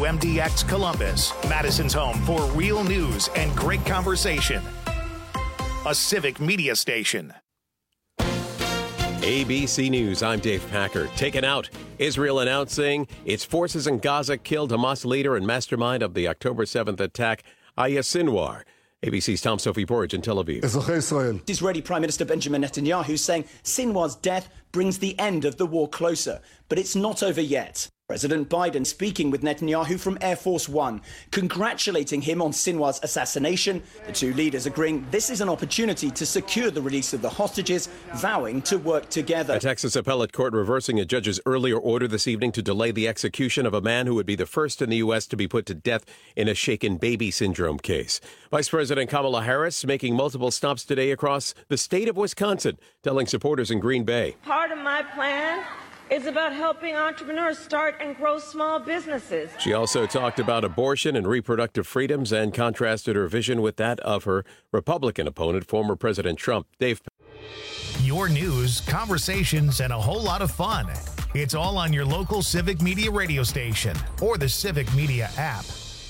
WMDX Columbus, Madison's home for real news and great conversation. A civic media station. ABC News, I'm Dave Packer. Taken out. Israel announcing its forces in Gaza killed Hamas leader and mastermind of the October 7th attack, Yahya Sinwar. ABC's Tom Sophie Porridge in Tel Aviv. Israeli Prime Minister Benjamin Netanyahu saying Sinwar's death brings the end of the war closer. But it's not over yet. President Biden speaking with Netanyahu from Air Force One, congratulating him on Sinwar's assassination. The two leaders agreeing this is an opportunity to secure the release of the hostages, vowing to work together. A Texas appellate court reversing a judge's earlier order this evening to delay the execution of a man who would be the first in the U.S. to be put to death in a shaken baby syndrome case. Vice President Kamala Harris making multiple stops today across the state of Wisconsin, telling supporters in Green Bay. Part of my plan is about helping entrepreneurs start and grow small businesses. She also talked about abortion and reproductive freedoms and contrasted her vision with that of her Republican opponent, former President Trump. Dave. Your news, conversations, and a whole lot of fun. It's all on your local Civic Media radio station or the Civic Media app.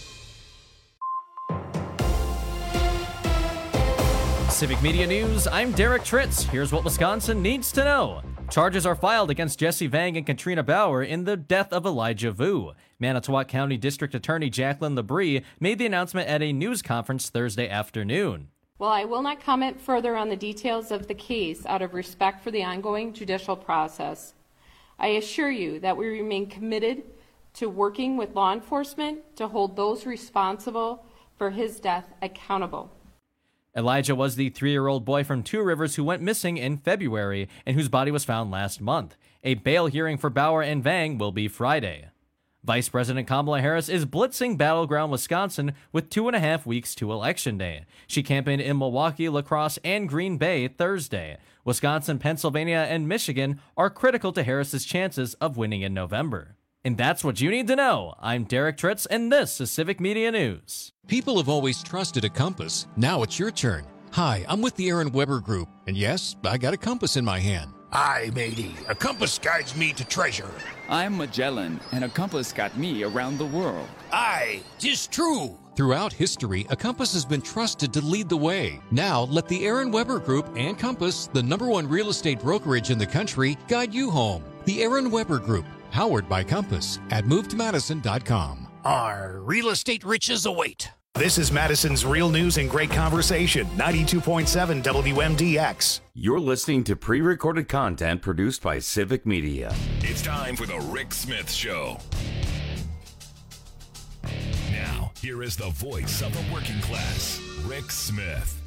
Civic Media News, I'm Derek Tritz. Here's what Wisconsin needs to know. Charges are filed against Jesse Vang and Katrina Bauer in the death of Elijah Vu. Manitowoc County District Attorney Jacqueline Labrie made the announcement at a news conference Thursday afternoon. While I will not comment further on the details of the case out of respect for the ongoing judicial process, I assure you that we remain committed to working with law enforcement to hold those responsible for his death accountable. Elijah was the 3-year-old boy from Two Rivers who went missing in February and whose body was found last month. A bail hearing for Bauer and Vang will be Friday. Vice President Kamala Harris is blitzing battleground Wisconsin with 2.5 weeks to Election Day. She campaigned in Milwaukee, La Crosse, and Green Bay Thursday. Wisconsin, Pennsylvania, and Michigan are critical to Harris's chances of winning in November. And that's what you need to know. I'm Derek Tritz, and this is Civic Media News. People have always trusted a compass. Now it's your turn. Hi, I'm with the Aaron Weber Group, and yes, I got a compass in my hand. Aye, matey. A compass guides me to treasure. I'm Magellan, and a compass got me around the world. Aye, 'tis true. Throughout history, a compass has been trusted to lead the way. Now, let the Aaron Weber Group and Compass, the #1 real estate brokerage in the country, guide you home. The Aaron Weber Group, powered by Compass, at MoveToMadison.com. Our real estate riches await. This is Madison's real news and great conversation, 92.7 WMDX. You're listening to pre-recorded content produced by Civic Media. It's time for the Rick Smith Show. Now, here is the voice of the working class, Rick Smith.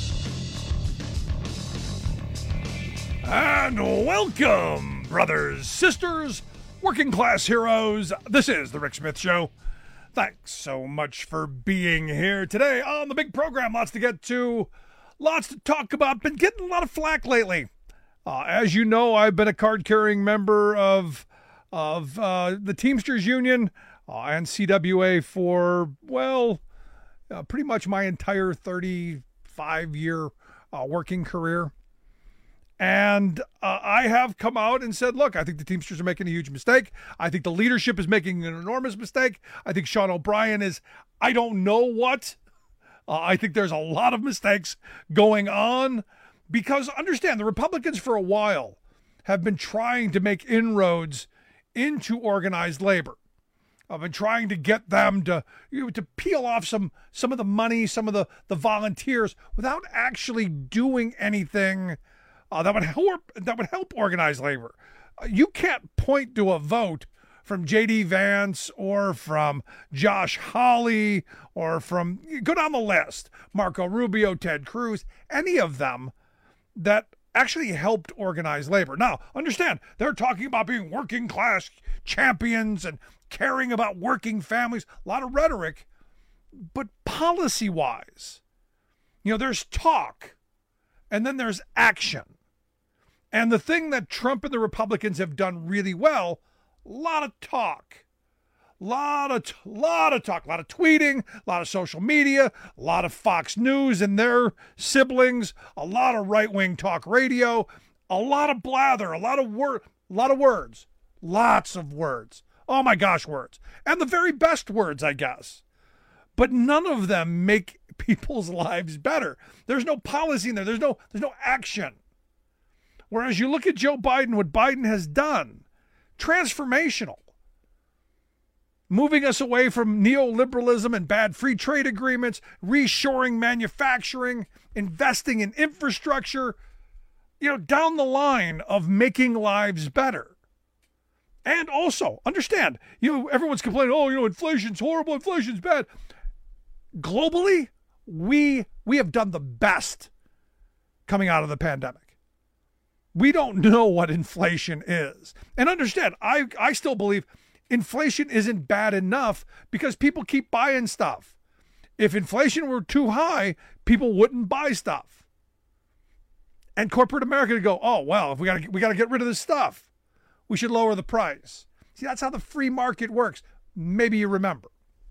And welcome, brothers, sisters, working class heroes. This is the Rick Smith Show. Thanks so much for being here today on the big program. Lots to get to, lots to talk about. Been getting a lot of flack lately. As you know, I've been a card-carrying member of the Teamsters Union and CWA for, pretty much my entire 35-year working career. And I have come out and said, look, I think the Teamsters are making a huge mistake. I think the leadership is making an enormous mistake. I think Sean O'Brien is, I don't know what. I think there's a lot of mistakes going on because, understand, the Republicans for a while have been trying to make inroads into organized labor. I've been trying to get them to peel off some of the money, some of the volunteers without actually doing anything that would help organized labor. You can't point to a vote from J.D. Vance or from Josh Hawley or from, go down the list, Marco Rubio, Ted Cruz, any of them that actually helped organize labor. Now, understand, they're talking about being working class champions and caring about working families, a lot of rhetoric, but policy-wise, there's talk and then there's action. And the thing that Trump and the Republicans have done really well, a lot of talk, a lot of talk, a lot of tweeting, a lot of social media, a lot of Fox News and their siblings, a lot of right-wing talk radio, a lot of blather, a lot of words, lots of words, oh my gosh words. And the very best words, I guess. But none of them make people's lives better. There's no policy in there. There's no action. Whereas you look at Joe Biden, what Biden has done, transformational. Moving us away from neoliberalism and bad free trade agreements, reshoring manufacturing, investing in infrastructure, down the line of making lives better. And also, understand, everyone's complaining, inflation's horrible, inflation's bad. Globally, we have done the best coming out of the pandemic. We don't know what inflation is. And understand, I still believe inflation isn't bad enough because people keep buying stuff. If inflation were too high, people wouldn't buy stuff. And corporate America would go, oh, well, if we got to get rid of this stuff, we should lower the price. See, that's how the free market works. Maybe you remember.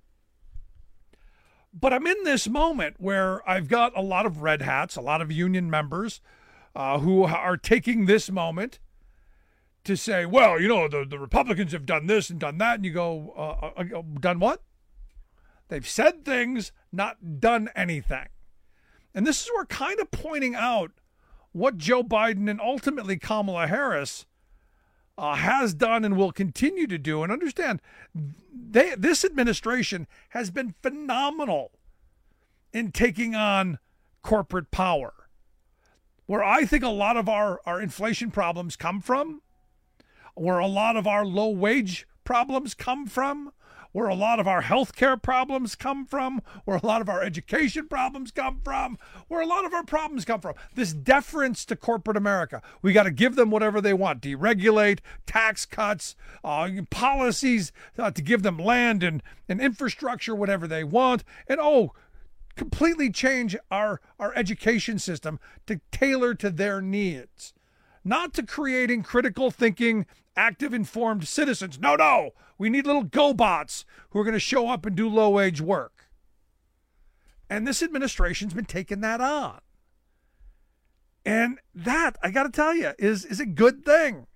But I'm in this moment where I've got a lot of red hats, a lot of union members who are taking this moment to say, well, the Republicans have done this and done that. And you go, done what? They've said things, not done anything. And this is where kind of pointing out what Joe Biden and ultimately Kamala Harris has done and will continue to do. And understand, this administration has been phenomenal in taking on corporate power. Where I think a lot of our inflation problems come from, where a lot of our low wage problems come from, where a lot of our healthcare problems come from, where a lot of our education problems come from, where a lot of our problems come from. This deference to corporate America. We got to give them whatever they want. Deregulate, tax cuts, policies to give them land and infrastructure, whatever they want. And completely change our education system to tailor to their needs. Not to creating critical thinking, active, informed citizens. No. We need little GoBots who are going to show up and do low-wage work. And this administration's been taking that on. And that, I got to tell you, is a good thing.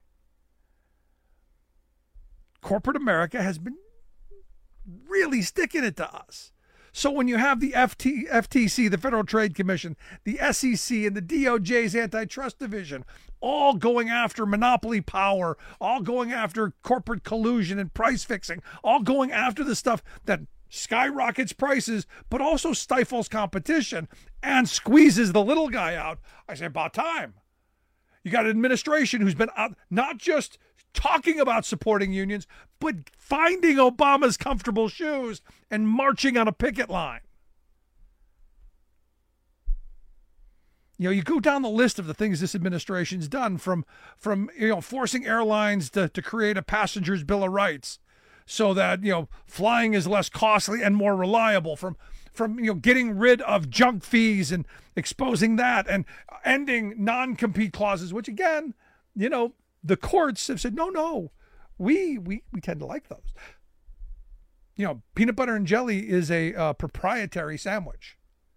Corporate America has been really sticking it to us. So when you have the FTC, the Federal Trade Commission, the SEC, and the DOJ's Antitrust Division, all going after monopoly power, all going after corporate collusion and price fixing, all going after the stuff that skyrockets prices, but also stifles competition and squeezes the little guy out, I say, about time. You got an administration who's been out, not just talking about supporting unions, but finding Obama's comfortable shoes and marching on a picket line. You go down the list of the things this administration's done, from forcing airlines to create a passenger's bill of rights so that flying is less costly and more reliable, from getting rid of junk fees and exposing that, and ending non-compete clauses, which again, the courts have said, no, we tend to like those. Peanut butter and jelly is a proprietary sandwich.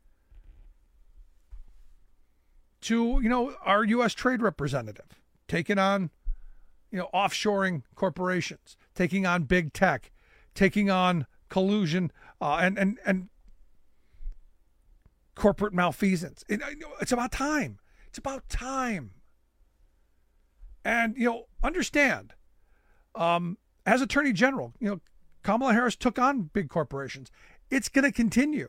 To, our U.S. trade representative, taking on, offshoring corporations, taking on big tech, taking on collusion and corporate malfeasance. It's about time. It's about time. And, understand, as Attorney General, Kamala Harris took on big corporations. It's going to continue.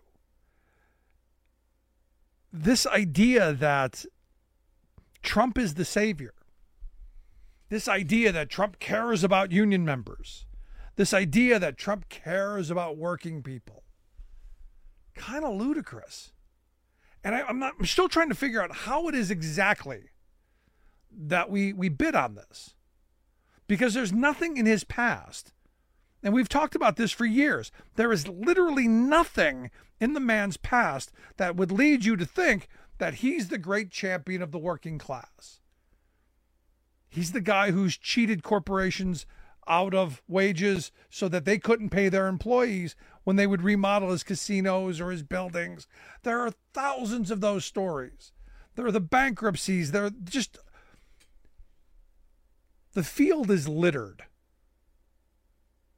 This idea that Trump is the savior, this idea that Trump cares about union members, this idea that Trump cares about working people, kind of ludicrous. And I'm still trying to figure out how it is exactly that we bid on this, because there's nothing in his past. And we've talked about this for years. There is literally nothing in the man's past that would lead you to think that he's the great champion of the working class. He's the guy who's cheated corporations out of wages so that they couldn't pay their employees when they would remodel his casinos or his buildings. There are thousands of those stories. There are the bankruptcies. There are just... The field is littered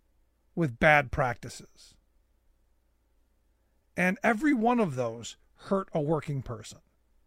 with bad practices. And every one of those hurt a working person.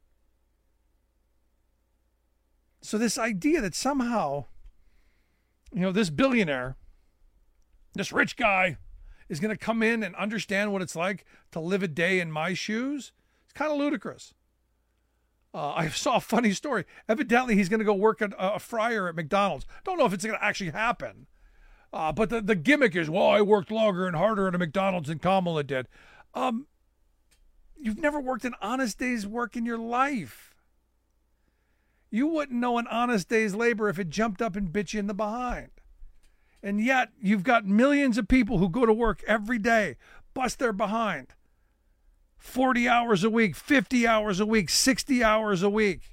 So this idea that somehow, this billionaire, this rich guy is going to come in and understand what it's like to live a day in my shoes, it's kind of ludicrous. I saw a funny story. Evidently, he's going to go work at a fryer at McDonald's. Don't know if it's going to actually happen. But the gimmick is, well, I worked longer and harder at a McDonald's than Kamala did. You've never worked an honest day's work in your life. You wouldn't know an honest day's labor if it jumped up and bit you in the behind. And yet, you've got millions of people who go to work every day, bust their behind. 40 hours a week, 50 hours a week, 60 hours a week.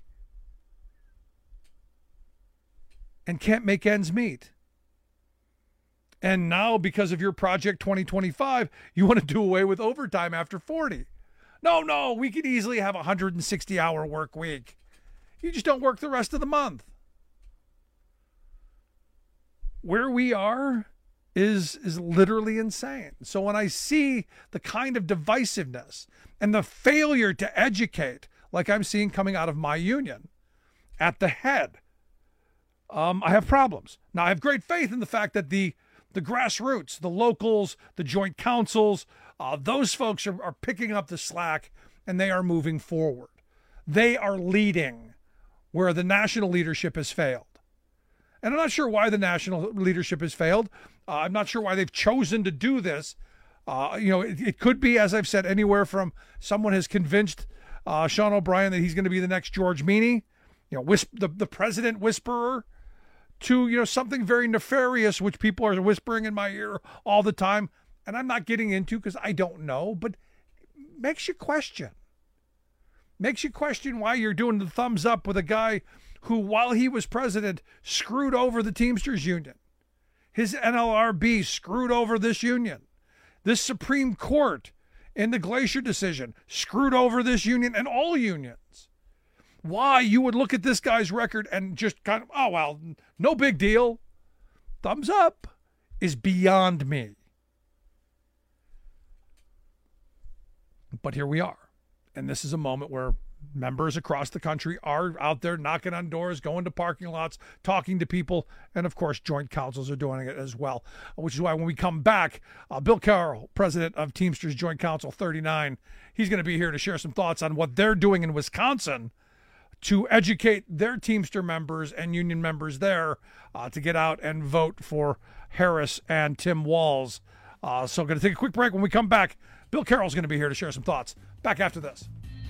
And can't make ends meet. And now, because of your Project 2025, you want to do away with overtime after 40. No, we could easily have a 160-hour work week. You just don't work the rest of the month. Where we are is literally insane. So when I see the kind of divisiveness and the failure to educate, like I'm seeing coming out of my union at the head, I have problems. Now, I have great faith in the fact that the grassroots, the locals, the joint councils, those folks are picking up the slack and they are moving forward. They are leading where the national leadership has failed. And I'm not sure why the national leadership has failed. I'm not sure why they've chosen to do this. It could be, as I've said, anywhere from someone has convinced Sean O'Brien that he's going to be the next George Meany, the president whisperer, to something very nefarious, which people are whispering in my ear all the time. And I'm not getting into because I don't know, but makes you question. Makes you question why you're doing the thumbs up with a guy who, while he was president, screwed over the Teamsters Union. His NLRB screwed over this union. This Supreme Court, in the Glacier decision, screwed over this union and all unions. Why you would look at this guy's record and just kind of, oh, well, no big deal. Thumbs up is beyond me. But here we are. And this is a moment where members across the country are out there knocking on doors, going to parking lots, talking to people. And, of course, joint councils are doing it as well, which is why when we come back, Bill Carroll, president of Teamsters Joint Council 39, he's going to be here to share some thoughts on what they're doing in Wisconsin to educate their Teamster members and union members there to get out and vote for Harris and Tim Walz. So going to take a quick break. When we come back, Bill Carroll's going to be here to share some thoughts. Back after this.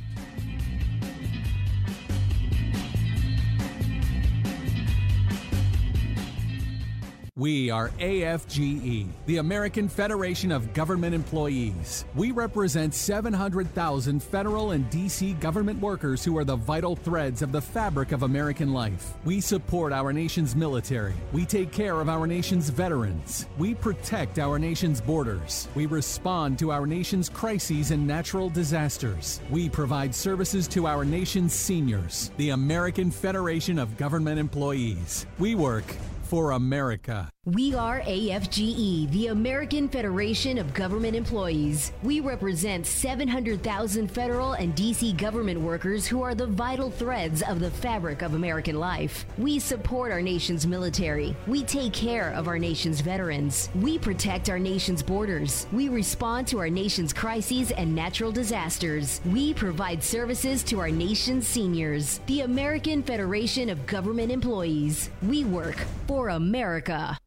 We are AFGE, the American Federation of Government Employees. We represent 700,000 federal and D.C. government workers who are the vital threads of the fabric of American life. We support our nation's military. We take care of our nation's veterans. We protect our nation's borders. We respond to our nation's crises and natural disasters. We provide services to our nation's seniors. The American Federation of Government Employees. We work for America. We are AFGE, the American Federation of Government Employees. We represent 700,000 federal and D.C. government workers who are the vital threads of the fabric of American life. We support our nation's military. We take care of our nation's veterans. We protect our nation's borders. We respond to our nation's crises and natural disasters. We provide services to our nation's seniors. The American Federation of Government Employees. We work for America.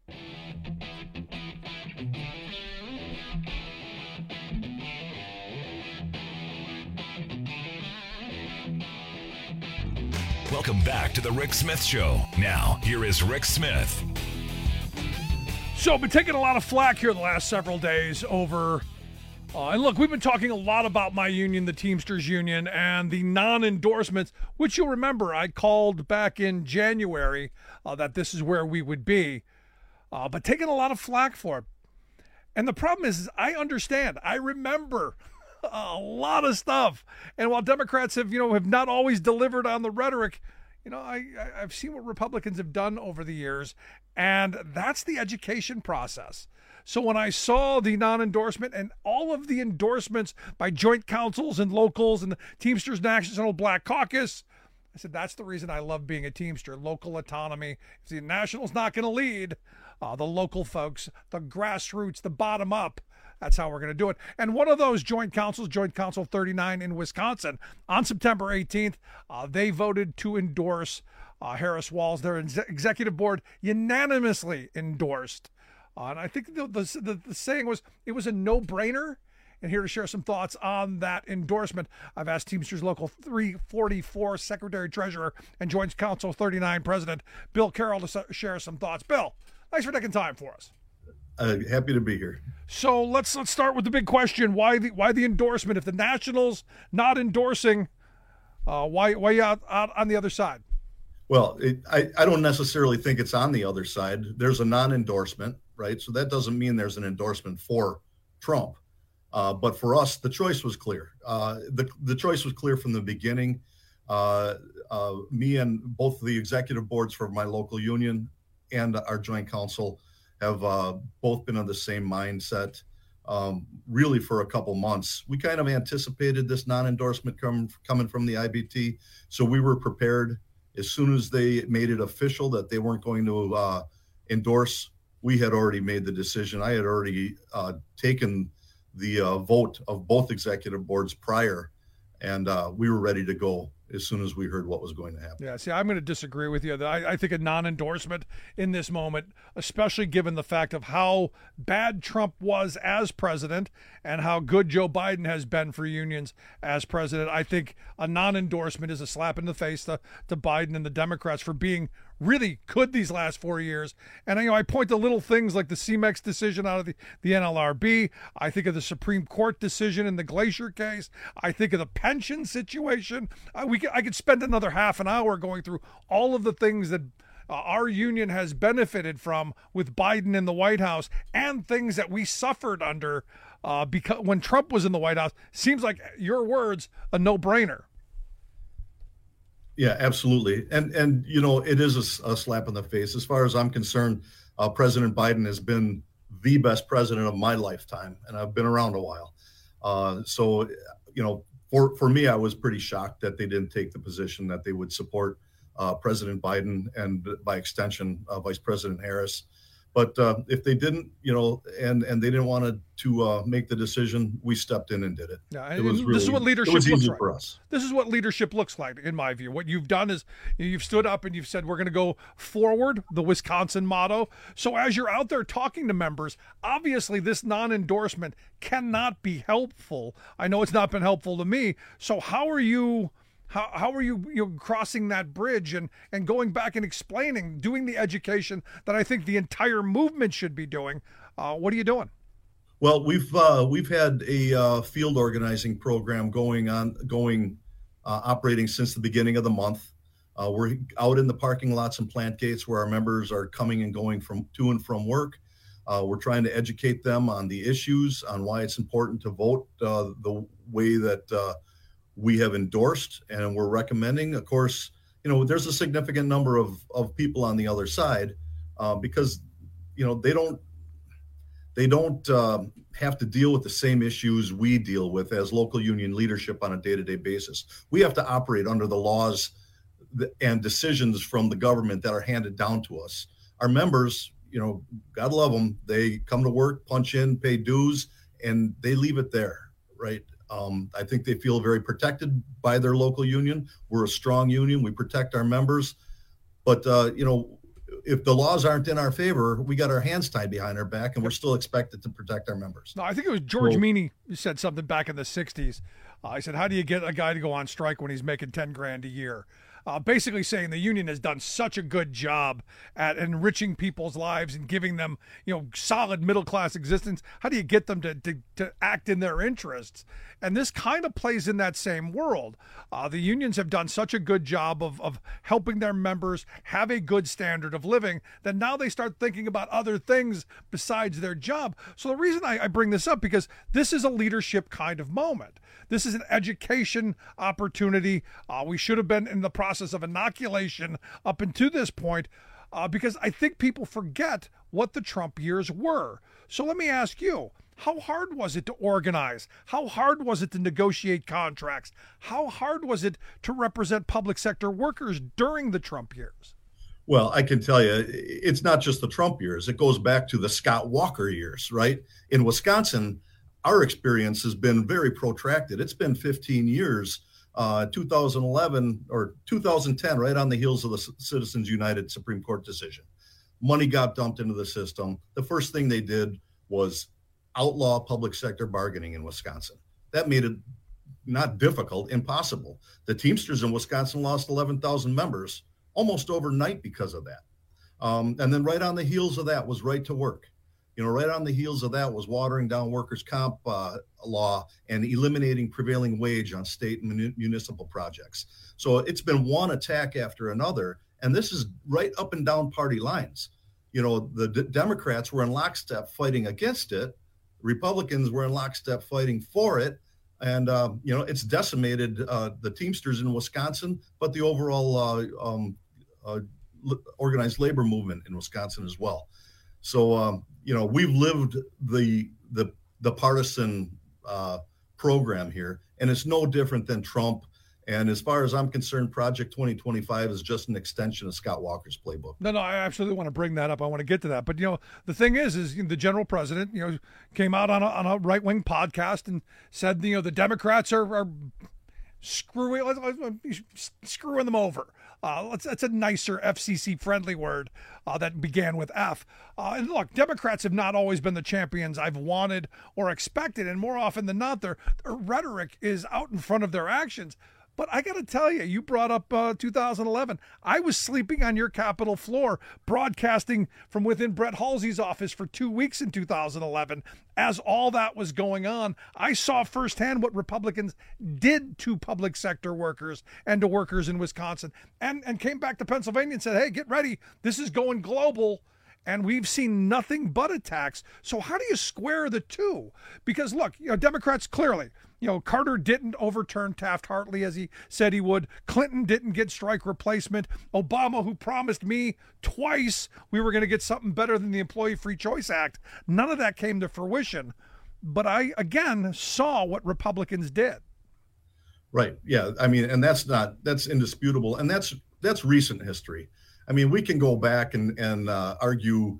Welcome back to the Rick Smith Show. Now, here is Rick Smith. So, I've been taking a lot of flack here the last several days over, and look, we've been talking a lot about my union, the Teamsters Union, and the non-endorsements, which you'll remember I called back in January that this is where we would be, but taking a lot of flack for it. And the problem is I understand. I remember a lot of stuff. And while Democrats have not always delivered on the rhetoric, I've seen what Republicans have done over the years, and that's the education process. So when I saw the non-endorsement and all of the endorsements by joint councils and locals and the Teamsters National Black Caucus, I said, that's the reason I love being a Teamster, local autonomy. If the National's not going to lead, the local folks, the grassroots, the bottom up, that's how we're going to do it. And one of those joint councils, Joint Council 39 in Wisconsin, on September 18th, they voted to endorse Harris Walz. Their executive board unanimously endorsed. And I think the saying was, it was a no-brainer. And here to share some thoughts on that endorsement, I've asked Teamsters Local 344 Secretary-Treasurer and Joint Council 39 President Bill Carroll to share some thoughts. Bill, thanks for taking time for us. Happy to be here. So let's start with the big question: why the endorsement? If the Nationals not endorsing, why you out on the other side? Well, I don't necessarily think it's on the other side. There's a non-endorsement, right? So that doesn't mean there's an endorsement for Trump. But for us, the choice was clear. The choice was clear from the beginning. Me and both the executive boards for my local union and our joint council have both been on the same mindset really for a couple months. We kind of anticipated this non-endorsement coming from the IBT, so we were prepared. As soon as they made it official that they weren't going to endorse, we had already made the decision. I had already taken the vote of both executive boards prior, and we were ready to go as soon as we heard what was going to happen. Yeah, see, I'm going to disagree with you. I think a non-endorsement in this moment, especially given the fact of how bad Trump was as president and how good Joe Biden has been for unions as president, I think a non-endorsement is a slap in the face to Biden and the Democrats for being really good these last 4 years. And I point to little things like the CMEX decision out of the NLRB. I think of the Supreme Court decision in the Glacier case. I think of the pension situation. I could spend another half an hour going through all of the things that our union has benefited from with Biden in the White House and things that we suffered under because when Trump was in the White House. Seems like, your words, a no-brainer. Yeah, absolutely. And you know, it is a slap in the face. As far as I'm concerned, President Biden has been the best president of my lifetime, and I've been around a while. So, you know, for me, I was pretty shocked that they didn't take the position that they would support President Biden and by extension, Vice President Harris. But if they didn't, you know, and they didn't want to make the decision, we stepped in and did it. Yeah, it was really, this is what leadership looks looks like like for us. This is what leadership looks like, in my view. What you've done is you've stood up and you've said, we're going to go forward, the Wisconsin motto. So as you're out there talking to members, obviously this non-endorsement cannot be helpful. I know it's not been helpful to me. So how are you crossing that bridge and going back and explaining, doing the education that I think the entire movement should be doing? What are you doing? Well, we've had a field organizing program operating since the beginning of the month. We're out in the parking lots and plant gates where our members are coming and going to and from work. We're trying to educate them on the issues, on why it's important to vote the way that we have endorsed and we're recommending. Of course, you know, there's a significant number of people on the other side because, you know, they don't have to deal with the same issues we deal with as local union leadership on a day-to-day basis. We have to operate under the laws and decisions from the government that are handed down to us. Our members, you know, God love them. They come to work, punch in, pay dues, and they leave it there, right? I think they feel very protected by their local union. We're a strong union. We protect our members. But, you know, if the laws aren't in our favor, we got our hands tied behind our back, and we're still expected to protect our members. No, I think it was George Meany who said something back in the 60s. I said, how do you get a guy to go on strike when he's making $10,000 a year? Basically saying the union has done such a good job at enriching people's lives and giving them, you know, solid middle-class existence. How do you get them to act in their interests? And this kind of plays in that same world. The unions have done such a good job of helping their members have a good standard of living that now they start thinking about other things besides their job. So the reason I bring this up, because this is a leadership kind of moment. This is an education opportunity. We should have been in the process of inoculation up until this point. because I think people forget what the Trump years were. So let me ask you, how hard was it to organize? How hard was it to negotiate contracts? How hard was it to represent public sector workers during the Trump years? Well, I can tell you, it's not just the Trump years. It goes back to the Scott Walker years, right? In Wisconsin, our experience has been very protracted. It's been 15 years, 2011 or 2010, right on the heels of the Citizens United Supreme Court decision. Money got dumped into the system. The first thing they did was outlaw public sector bargaining in Wisconsin. That made it not difficult, impossible. The Teamsters in Wisconsin lost 11,000 members almost overnight because of that. And then right on the heels of that was right to work. Right on the heels of that was watering down workers' comp law and eliminating prevailing wage on state and municipal projects. So it's been one attack after another, and this is right up and down party lines. The Democrats were in lockstep fighting against it. Republicans were in lockstep fighting for it. And, it's decimated the Teamsters in Wisconsin, but the overall organized labor movement in Wisconsin as well. So, we've lived the partisan program here, and it's no different than Trump. And as far as I'm concerned, Project 2025 is just an extension of Scott Walker's playbook. No, I absolutely want to bring that up. I want to get to that. But, the thing is the general president, came out on a right-wing podcast and said, the Democrats are screwing them over. That's a nicer FCC-friendly word that began with F. And look, Democrats have not always been the champions I've wanted or expected, and more often than not, their rhetoric is out in front of their actions. But I got to tell you, you brought up 2011. I was sleeping on your Capitol floor, broadcasting from within Brett Halsey's office for 2 weeks in 2011. As all that was going on, I saw firsthand what Republicans did to public sector workers and to workers in Wisconsin, and came back to Pennsylvania and said, hey, get ready. This is going global. And we've seen nothing but attacks. So how do you square the two? Because look, Democrats clearly, Carter didn't overturn Taft-Hartley as he said he would. Clinton didn't get strike replacement. Obama, who promised me twice we were going to get something better than the Employee Free Choice Act. None of that came to fruition. But I, again, saw what Republicans did. Right. Yeah. I mean, and that's indisputable. And that's recent history. I mean, we can go back and argue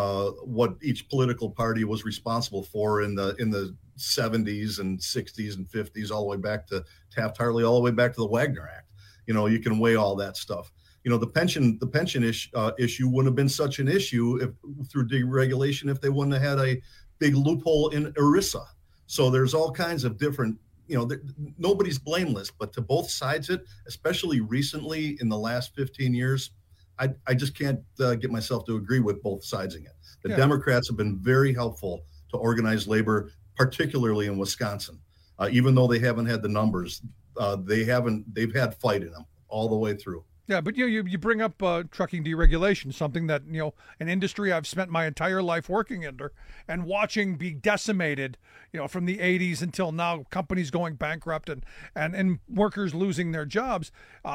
what each political party was responsible for in the 70s and 60s and 50s, all the way back to Taft-Hartley, all the way back to the Wagner Act. You can weigh all that stuff. The pension issue wouldn't have been such an issue through deregulation if they wouldn't have had a big loophole in ERISA. So there's all kinds of different. Nobody's blameless, but to both sides it, especially recently in the last 15 years. I just can't get myself to agree with both sides in it. The Democrats have been very helpful to organized labor, particularly in Wisconsin. Even though they haven't had the numbers, they've had fight in them all the way through. Yeah, but you bring up trucking deregulation, something that an industry I've spent my entire life working under and watching be decimated, from the 80s until now, companies going bankrupt and workers losing their jobs.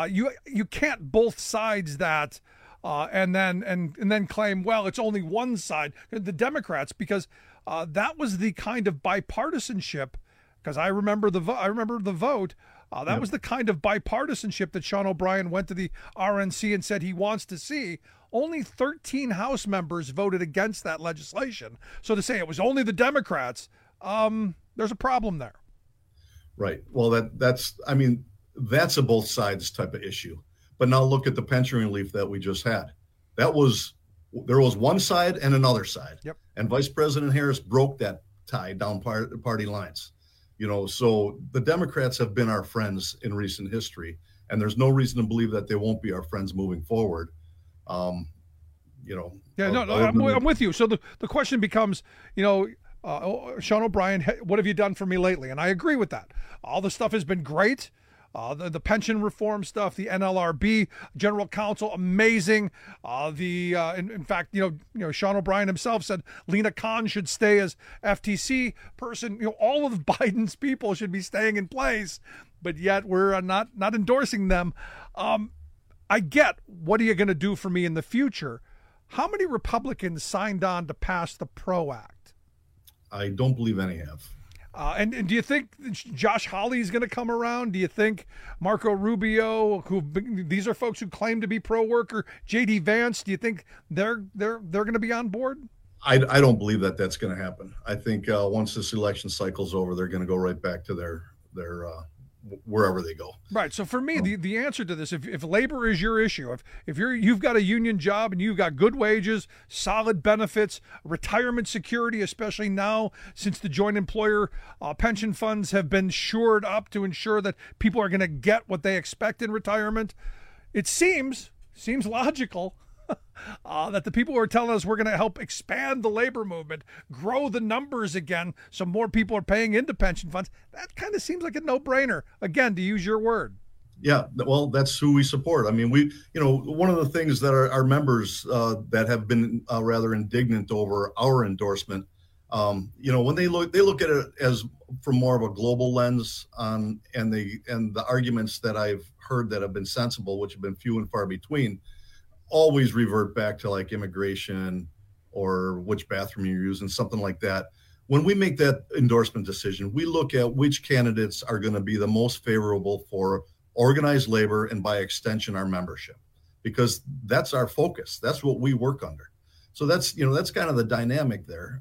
You can't both sides that and then claim, well, it's only one side, the Democrats, because that was the kind of bipartisanship. Because I remember the vote. That was the kind of bipartisanship that Sean O'Brien went to the RNC and said he wants to see. Only 13 House members voted against that legislation. So to say it was only the Democrats, there's a problem there. Right. Well, that's a both sides type of issue. But now look at the pension relief that we just had. There was one side and another side. Yep. And Vice President Harris broke that tie down party lines. So the Democrats have been our friends in recent history, and there's no reason to believe that they won't be our friends moving forward. I'm with you. So the question becomes, Sean O'Brien, what have you done for me lately? And I agree with that. All the stuff has been great. The pension reform stuff, the NLRB, general counsel, amazing. In fact, Sean O'Brien himself said Lena Khan should stay as FTC person. All of Biden's people should be staying in place, but yet we're not endorsing them. I get, what are you going to do for me in the future? How many Republicans signed on to pass the PRO Act? I don't believe any have. And do you think Josh Hawley is going to come around? Do you think Marco Rubio, these are folks who claim to be pro-worker, J.D. Vance, do you think they're going to be on board? I don't believe that that's going to happen. I think once this election cycle's over, they're going to go right back to their wherever they go. Right. So for me, the answer to this, if labor is your issue, if you've got a union job and you've got good wages, solid benefits, retirement security, especially now since the joint employer pension funds have been shored up to ensure that people are going to get what they expect in retirement, it seems logical that the people who are telling us we're going to help expand the labor movement, grow the numbers again so more people are paying into pension funds, that kind of seems like a no-brainer, again, to use your word. Yeah, well, that's who we support. I mean, one of the things that our members that have been rather indignant over our endorsement, when they look at it as from more of a global lens and the arguments that I've heard that have been sensible, which have been few and far between, always revert back to like immigration or which bathroom you're using, something like that. When we make that endorsement decision, we look at which candidates are going to be the most favorable for organized labor and by extension, our membership, because that's our focus. That's what we work under. So that's kind of the dynamic there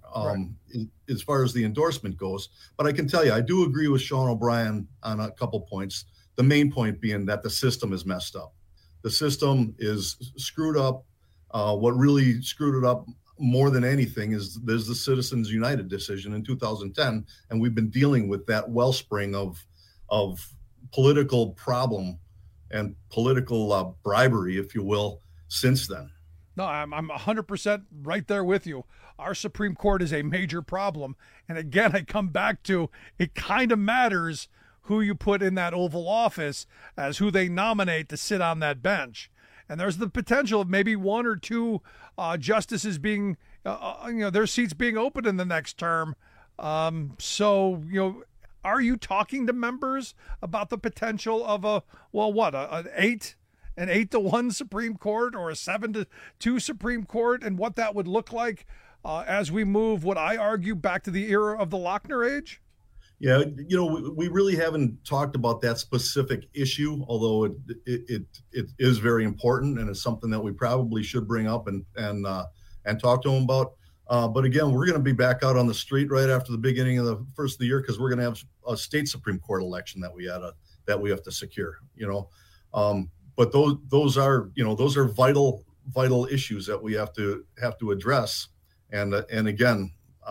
as far as the endorsement goes. But I can tell you, I do agree with Sean O'Brien on a couple points. The main point being that the system is messed up. The system is screwed up. What really screwed it up more than anything is there's the Citizens United decision in 2010, and we've been dealing with that wellspring of political problem and political bribery, if you will, since then. No, I'm 100% right there with you. Our Supreme Court is a major problem. And again, I come back to it kind of matters who you put in that Oval Office as who they nominate to sit on that bench. And there's the potential of maybe one or two justices being, their seats being open in the next term. So, are you talking to members about the potential of an 8-1 Supreme Court or a 7-2 Supreme Court, and what that would look like as we move, what I argue, back to the era of the Lochner age? Yeah, we really haven't talked about that specific issue, although it is very important, and it's something that we probably should bring up and talk to them about. But again, we're going to be back out on the street right after the beginning of the first of the year, because we're going to have a state Supreme Court election that we have to secure. But those are vital issues that we have to address. And again,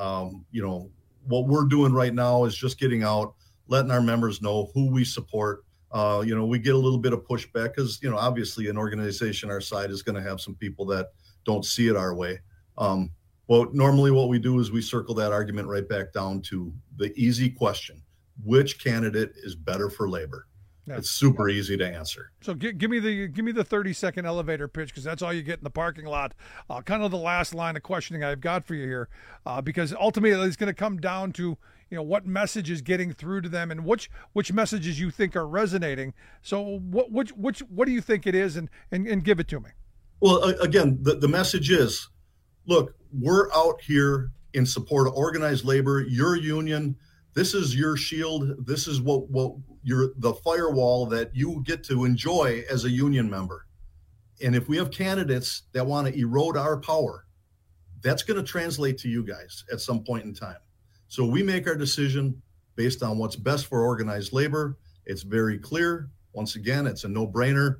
what we're doing right now is just getting out, letting our members know who we support. We get a little bit of pushback because, obviously an organization our side is going to have some people that don't see it our way. Well, normally what we do is we circle that argument right back down to the easy question: which candidate is better for labor? Yeah. It's super easy to answer. So give me the 30-second elevator pitch, because that's all you get in the parking lot. Kind of the last line of questioning I've got for you here, because ultimately it's going to come down to what message is getting through to them and which messages you think are resonating. So what do you think it is, and give it to me. Well, again, the message is, look, we're out here in support of organized labor. Your union. This is your shield. This is what the firewall that you get to enjoy as a union member. And if we have candidates that want to erode our power, that's going to translate to you guys at some point in time. So we make our decision based on what's best for organized labor. It's very clear. Once again, it's a no-brainer.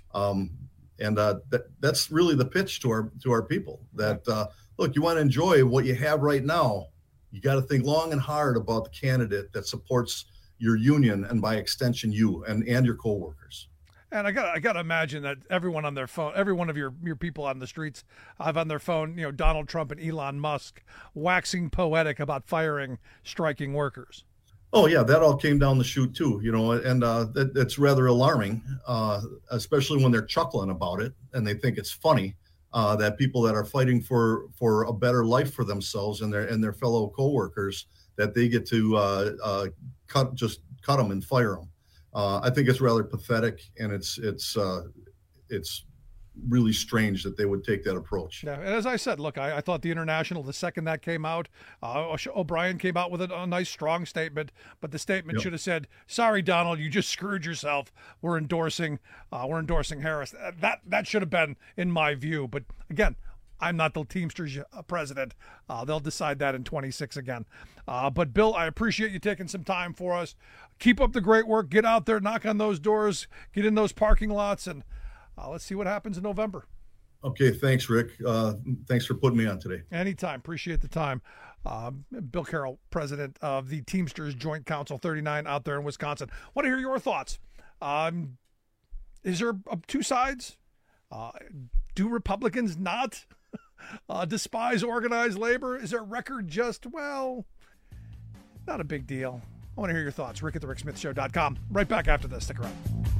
That's really the pitch to our people. That look, you want to enjoy what you have right now. You got to think long and hard about the candidate that supports your union and by extension you and your coworkers. And I got to imagine that everyone on their phone, every one of your people on the streets have on their phone, Donald Trump and Elon Musk waxing poetic about firing striking workers. Oh yeah, that all came down the chute too, and that's rather alarming, especially when they're chuckling about it and they think it's funny. That people that are fighting for a better life for themselves and their fellow coworkers, that they get to cut them and fire them. I think it's rather pathetic, and it's really strange that they would take that approach. Yeah, and as I said, look, I thought the International, the second that came out, O'Brien came out with a nice, strong statement, but the statement should have said, "Sorry, Donald, you just screwed yourself. We're endorsing Harris." That should have been, in my view. But again, I'm not the Teamsters president. They'll decide that in 26 again. But Bill, I appreciate you taking some time for us. Keep up the great work. Get out there, knock on those doors, get in those parking lots, and let's see what happens in November. Okay, thanks, Rick. Thanks for putting me on today. Anytime. Appreciate the time. Bill Carroll, president of the Teamsters Joint Council 39 out there in Wisconsin. Want to hear your thoughts. Is there two sides? Do Republicans not despise organized labor? Is their record just, well, not a big deal? I want to hear your thoughts. Rick at thericksmithshow.com. Right back after this. Stick around.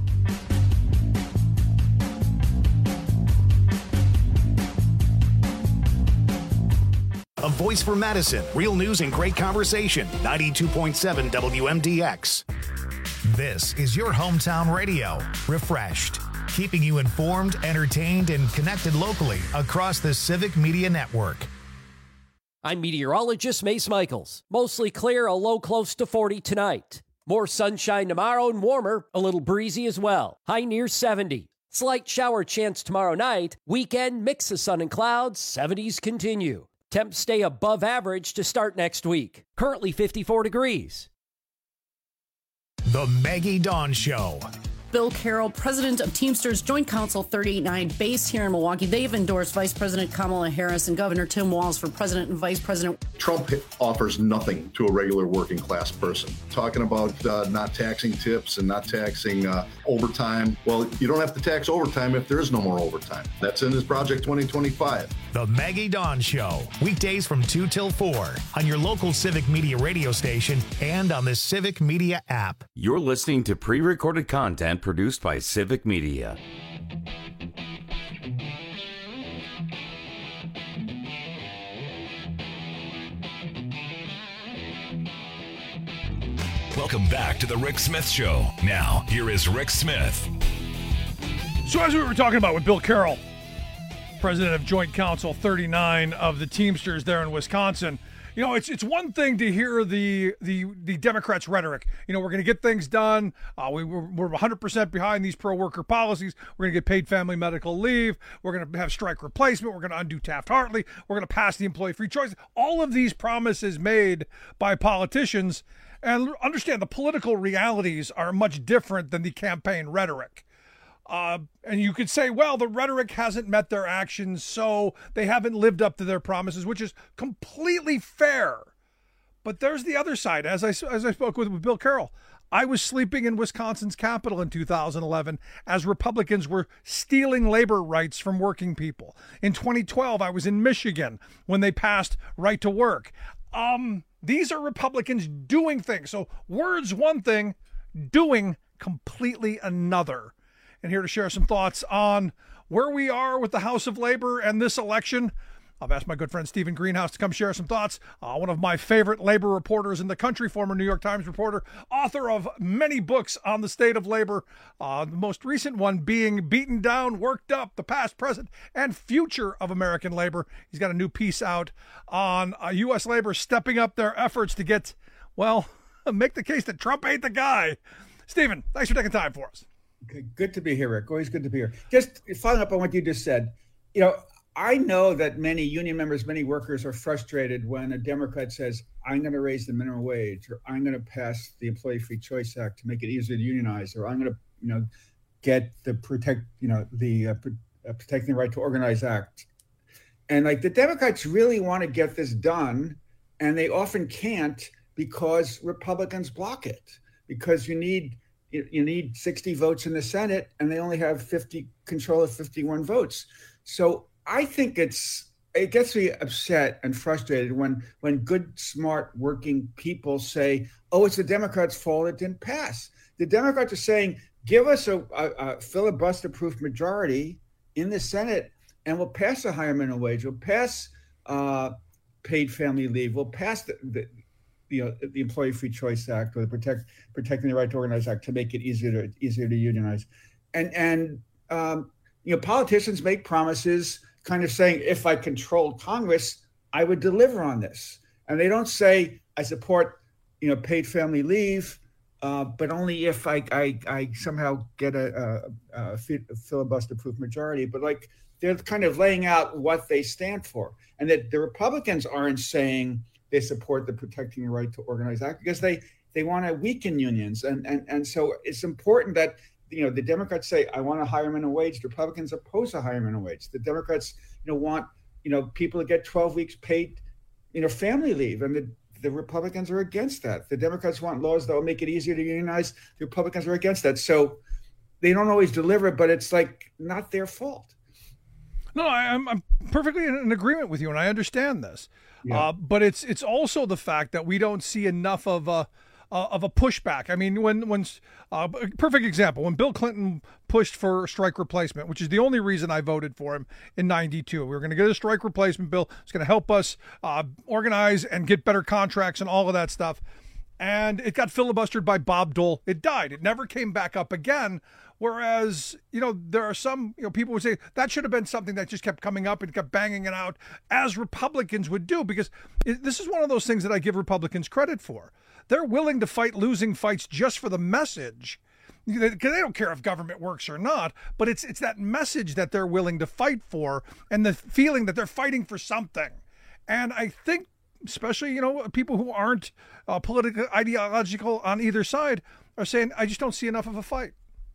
A voice for Madison. Real news and great conversation. 92.7 WMDX. This is your hometown radio. Refreshed. Keeping you informed, entertained, and connected locally across the Civic Media Network. I'm meteorologist Mace Michaels. Mostly clear, a low close to 40 tonight. More sunshine tomorrow and warmer, a little breezy as well. High near 70. Slight shower chance tomorrow night. Weekend, mix of sun and clouds, 70s continue. Temps stay above average to start next week. Currently 54 degrees. The Maggie Dawn Show. Bill Carroll, president of Teamsters Joint Council 39, based here in Milwaukee. They've endorsed Vice President Kamala Harris and Governor Tim Walz for president and vice president. Trump offers nothing to a regular working class person. Talking about not taxing tips and not taxing overtime. Well, you don't have to tax overtime if there is no more overtime. That's in his Project 2025. The Maggie Dawn Show. Weekdays from 2 till 4 on your local Civic Media radio station and on the Civic Media app. You're listening to pre-recorded content produced by Civic Media. Welcome back to the Rick Smith Show. Now, here is Rick Smith. So as we were talking about with Bill Carroll, president of Joint Council 39 of the Teamsters there in Wisconsin, you know, it's one thing to hear the Democrats' rhetoric. You know, we're going to get things done. We're 100% behind these pro-worker policies. We're going to get paid family medical leave. We're going to have strike replacement. We're going to undo Taft-Hartley. We're going to pass the employee free choice. All of these promises made by politicians. And understand the political realities are much different than the campaign rhetoric. And you could say, well, the rhetoric hasn't met their actions, so they haven't lived up to their promises, which is completely fair. But there's the other side. As I spoke with Bill Carroll, I was sleeping in Wisconsin's capital in 2011 as Republicans were stealing labor rights from working people. In 2012, I was in Michigan when they passed right to work. These are Republicans doing things. So words one thing, doing completely another. And here to share some thoughts on where we are with the House of Labor and this election, I've asked my good friend Stephen Greenhouse to come share some thoughts. One of my favorite labor reporters in the country, former New York Times reporter, author of many books on the state of labor, the most recent one being Beaten Down, Worked Up, the Past, Present, and Future of American Labor. He's got a new piece out on U.S. labor stepping up their efforts to get, well, make the case that Trump ain't the guy. Stephen, thanks for taking time for us. Okay, good to be here, Rick. Always good to be here. Just following up on what you just said, you know, I know that many union members, many workers are frustrated when a Democrat says, I'm going to raise the minimum wage, or I'm going to pass the Employee Free Choice Act to make it easier to unionize, or I'm going to, you know, get the Protecting the Right to Organize Act. And like the Democrats really want to get this done, and they often can't because Republicans block it, because you need 60 votes in the Senate, and they only have control of 51 votes. So I think it gets me upset and frustrated when good, smart, working people say, oh, it's the Democrats' fault it didn't pass. The Democrats are saying, give us a filibuster-proof majority in the Senate, and we'll pass a higher minimum wage. We'll pass paid family leave. We'll pass the Employee Free Choice Act, or the Protecting the Right to Organize Act, to make it easier to unionize. And politicians make promises kind of saying, if I controlled Congress, I would deliver on this. And they don't say, I support, paid family leave, but only if I somehow get a filibuster-proof majority. But they're kind of laying out what they stand for. And that the Republicans aren't saying they support the Protecting the Right to Organize Act because they want to weaken unions. And so it's important that, the Democrats say, I want a higher minimum wage. The Republicans oppose a higher minimum wage. The Democrats, want, people to get 12 weeks paid, family leave. And the Republicans are against that. The Democrats want laws that will make it easier to unionize. The Republicans are against that. So they don't always deliver, but it's not their fault. No, I'm perfectly in agreement with you, and I understand this. Yeah. But it's also the fact that we don't see enough of a pushback. I mean, when perfect example, when Bill Clinton pushed for strike replacement, which is the only reason I voted for him in '92. We were going to get a strike replacement bill. It's going to help us organize and get better contracts and all of that stuff. And it got filibustered by Bob Dole. It died. It never came back up again. Whereas, there are some, people would say that should have been something that just kept coming up and kept banging it out as Republicans would do, because this is one of those things that I give Republicans credit for. They're willing to fight losing fights just for the message, because they don't care if government works or not, but it's that message that they're willing to fight for and the feeling that they're fighting for something. And I think, especially, people who aren't politically ideological on either side are saying, I just don't see enough of a fight.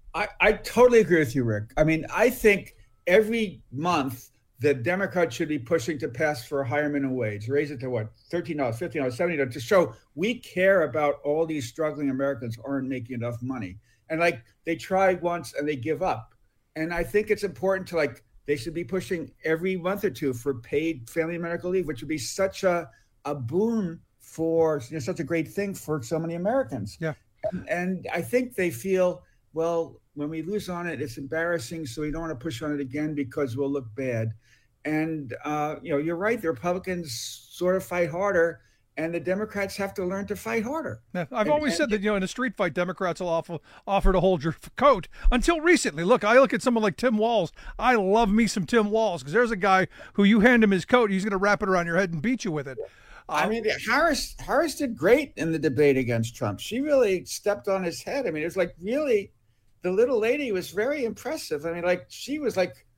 I totally agree with you, Rick. I mean, I think every month the Democrats should be pushing to pass for a higher minimum wage, raise it to $13, $15, $70, to show we care about all these struggling Americans who aren't making enough money. And they try once and they give up. And I think it's important to they should be pushing every month or two for paid family and medical leave, which would be such a boon for such a great thing for so many Americans. Yeah. And I think they feel, well, when we lose on it, it's embarrassing, so we don't want to push on it again because we'll look bad. And, you're right. The Republicans sort of fight harder, and the Democrats have to learn to fight harder. Yeah, I've always said that, in a street fight, Democrats will offer to hold your coat. Until recently. Look, I look at someone like Tim Walz. I love me some Tim Walz, because there's a guy who you hand him his coat, he's going to wrap it around your head and beat you with it. I mean, Harris did great in the debate against Trump. She really stepped on his head. I mean, it was really, the little lady was very impressive. I mean, she was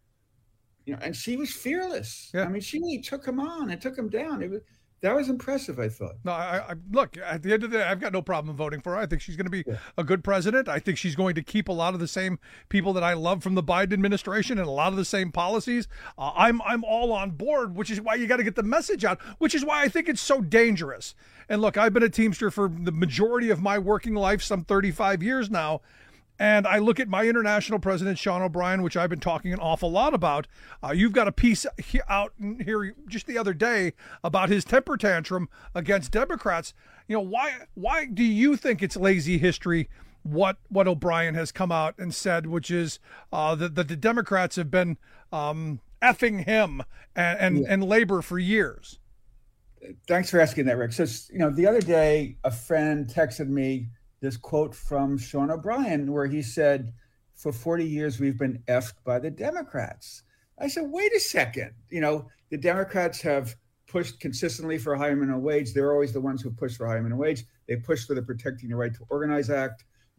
and she was fearless. Yeah. I mean, she really took him on and took him down. That was impressive, I thought. No, I look, at the end of the day, I've got no problem voting for her. I think she's going to be a good president. I think she's going to keep a lot of the same people that I love from the Biden administration and a lot of the same policies. I'm all on board, which is why you got to get the message out, which is why I think it's so dangerous. And look, I've been a Teamster for the majority of my working life, some 35 years now. And I look at my international president, Sean O'Brien, which I've been talking an awful lot about. You've got a piece out here just the other day about his temper tantrum against Democrats. Why do you think it's lazy history what O'Brien has come out and said, which is that the Democrats have been effing him and labor for years? Thanks for asking that, Rick. So, the other day, a friend texted me this quote from Sean O'Brien where he said, for 40 years, we've been effed by the Democrats. I said, wait a second. The Democrats have pushed consistently for a higher minimum wage. They're always the ones who push for a higher minimum wage. They pushed for the Protecting the Right to Organize Act.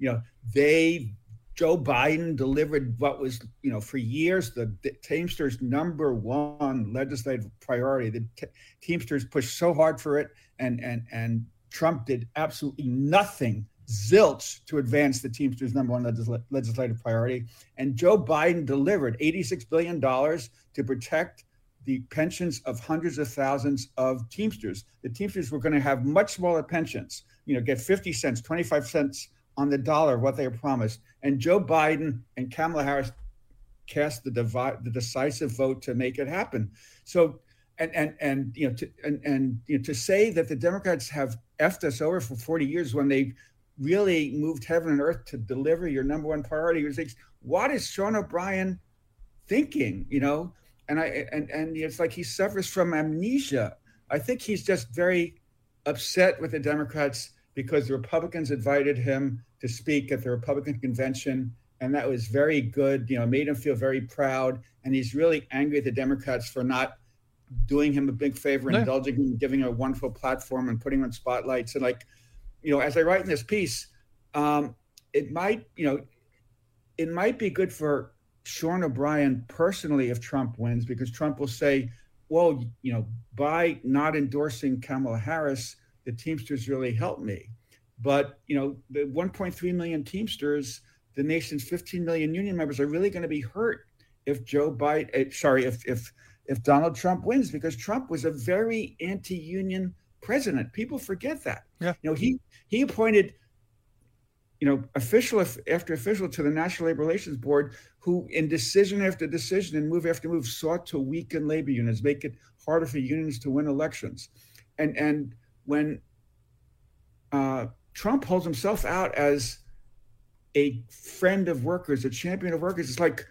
Joe Biden delivered what was, for years, the Teamsters' number one legislative priority. The Teamsters pushed so hard for it, and Trump did absolutely nothing, zilch, to advance the Teamsters' number one legislative priority. And Joe Biden delivered $86 billion to protect the pensions of hundreds of thousands of Teamsters. The Teamsters were going to have much smaller pensions, get 50 cents, 25 cents on the dollar of what they were promised. And Joe Biden and Kamala Harris cast the decisive vote to make it happen. So, to say that the Democrats have effed us over for 40 years when they really moved heaven and earth to deliver your number one priority, what is Sean O'Brien thinking? And it's like he suffers from amnesia. I think he's just very upset with the Democrats because the Republicans invited him to speak at the Republican convention, and that was very good. Made him feel very proud, and he's really angry at the Democrats for not doing him a big favor, indulging him, giving him a wonderful platform, and putting him on spotlights. And as I write in this piece, it might be good for Sean O'Brien personally if Trump wins, because Trump will say, well, by not endorsing Kamala Harris, the Teamsters really helped me. But, the 1.3 million Teamsters, the nation's 15 million union members, are really going to be hurt if if Donald Trump wins, because Trump was a very anti-union president. People forget that. Yeah. He appointed, official after official to the National Labor Relations Board, who in decision after decision and move after move sought to weaken labor unions, make it harder for unions to win elections. And when Trump holds himself out as a friend of workers, a champion of workers, it's like,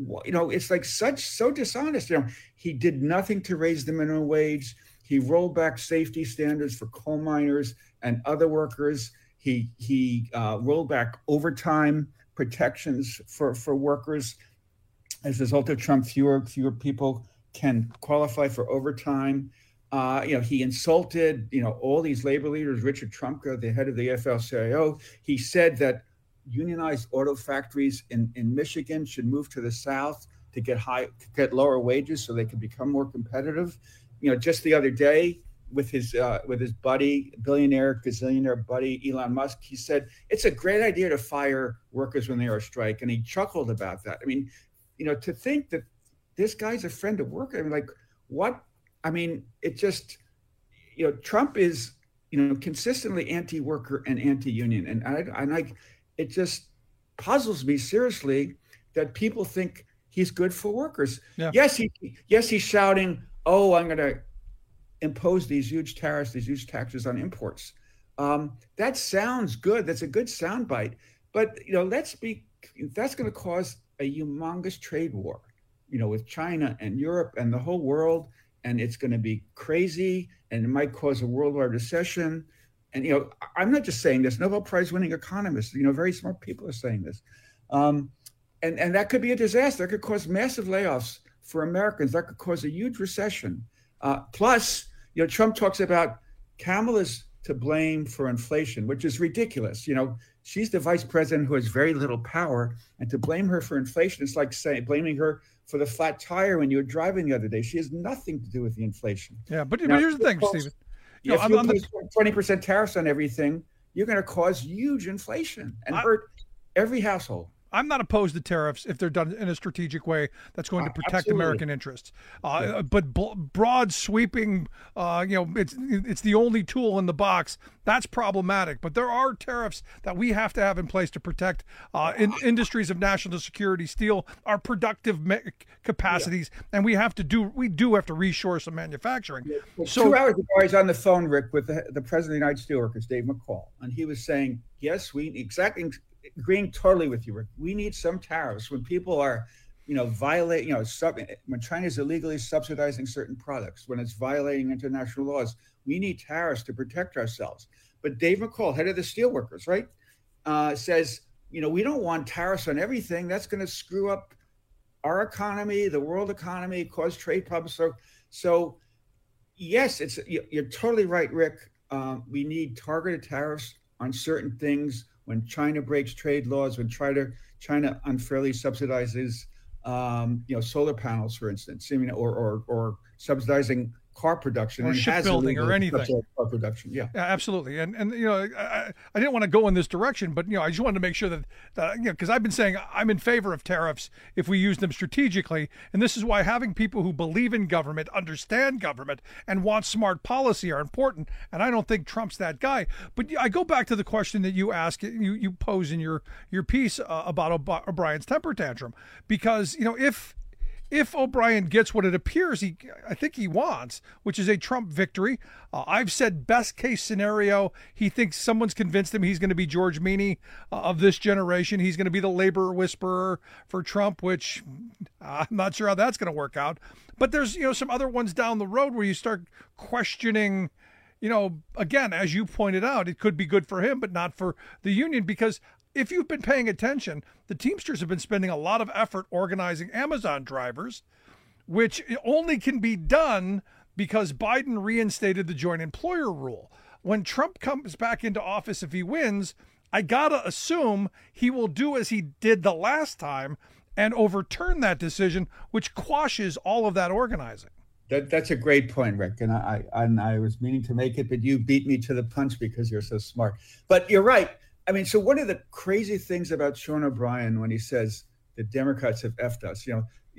so dishonest. He did nothing to raise the minimum wage. He rolled back safety standards for coal miners and other workers. He rolled back overtime protections for workers. As a result of Trump, fewer people can qualify for overtime. He insulted, all these labor leaders. Richard Trumka, the head of the AFL-CIO, he said that unionized auto factories in Michigan should move to the South to get lower wages so they can become more competitive. Just the other day with his buddy, gazillionaire buddy Elon Musk, he said it's a great idea to fire workers when they are on strike, and he chuckled about that. I mean, to think that this guy's a friend of workers, what? It just, Trump is, consistently anti-worker and anti-union, and it just puzzles me seriously that people think he's good for workers. Yeah. Yes, he's shouting, "Oh, I'm going to impose these huge tariffs, these huge taxes on imports." That sounds good. That's a good soundbite. But that's going to cause a humongous trade war, with China and Europe and the whole world, and it's going to be crazy, and it might cause a worldwide recession. And, I'm not just saying this. Nobel Prize winning economists, very smart people are saying this. And that could be a disaster. That could cause massive layoffs for Americans. That could cause a huge recession. Plus, Trump talks about Kamala's to blame for inflation, which is ridiculous. She's the vice president who has very little power, and to blame her for inflation is like blaming her for the flat tire when you were driving the other day. She has nothing to do with the inflation. Yeah, but here's the thing, Stephen. If you put 20% tariffs on everything, you're going to cause huge inflation and hurt every household. I'm not opposed to tariffs if they're done in a strategic way that's going to protect American interests. But broad sweeping, it's the only tool in the box. That's problematic. But there are tariffs that we have to have in place to protect industries of national security, steel, our productive capacities, and we do have to reshore some manufacturing. Well, so 2 hours ago, I was on the phone, Rick, with the president of the United Steelworkers, Dave McCall, and he was saying, yes, agreeing totally with you, Rick. We need some tariffs when people are, violating, when China's illegally subsidizing certain products, when it's violating international laws, we need tariffs to protect ourselves. But Dave McCall, head of the Steelworkers, right, says, we don't want tariffs on everything. That's going to screw up our economy, the world economy, cause trade problems. So yes, you're totally right, Rick. We need targeted tariffs on certain things. When China breaks trade laws, when China unfairly subsidizes, solar panels, for instance, or subsidizing car production or shipbuilding or anything. Car production, yeah, absolutely. And I didn't want to go in this direction, but I just wanted to make sure that because I've been saying I'm in favor of tariffs if we use them strategically, and this is why having people who believe in government, understand government, and want smart policy are important. And I don't think Trump's that guy. But I go back to the question that you ask, you pose in your piece about O'Brien's temper tantrum, because if O'Brien gets what it appears I think he wants, which is a Trump victory, I've said best case scenario, he thinks someone's convinced him he's going to be George Meany of this generation. He's going to be the labor whisperer for Trump, which I'm not sure how that's going to work out. But there's some other ones down the road where you start questioning, again, as you pointed out, it could be good for him, but not for the union, because if you've been paying attention, the Teamsters have been spending a lot of effort organizing Amazon drivers, which only can be done because Biden reinstated the joint employer rule. When Trump comes back into office, if he wins, I gotta assume he will do as he did the last time and overturn that decision, which quashes all of that organizing. That's a great point, Rick. And I was meaning to make it, but you beat me to the punch because you're so smart. But you're right. I mean, so one of the crazy things about Sean O'Brien when he says the Democrats have effed us,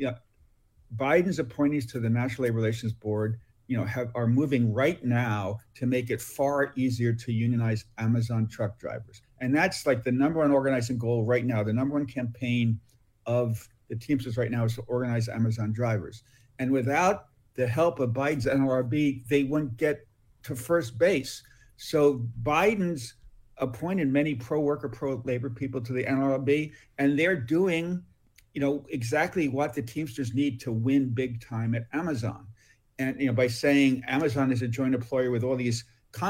Biden's appointees to the National Labor Relations Board, are moving right now to make it far easier to unionize Amazon truck drivers. And that's like the number one organizing goal right now. The number one campaign of the Teamsters right now is to organize Amazon drivers. And without the help of Biden's NLRB, they wouldn't get to first base. So Biden's appointed many pro-worker, pro-labor people to the NLRB, and they're doing, exactly what the Teamsters need to win big time at Amazon. And, by saying Amazon is a joint employer with all these